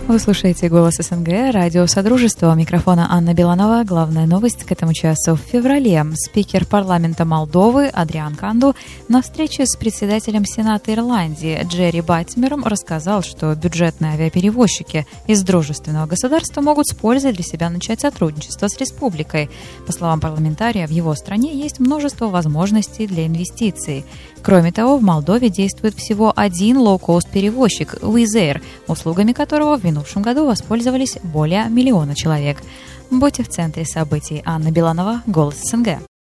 Вы слушаете «Голос СНГ», радио «Содружество». У микрофона Анна Беланова. Главная новость к этому часу. В феврале спикер парламента Молдовы Адриан Канду на встрече с председателем Сената Ирландии Джерри Батмером рассказал, что бюджетные авиаперевозчики из дружественного государства могут с пользой для себя начать сотрудничество с республикой. По словам парламентария, в его стране есть множество возможностий для инвестиций. Кроме того, в Молдове действует всего один лоу-кост-перевозчик Wizz Air, услугами которого в минувшем году воспользовались более 1 миллиона человек. Будьте в центре событий. Анна Беланова, «Голос СНГ».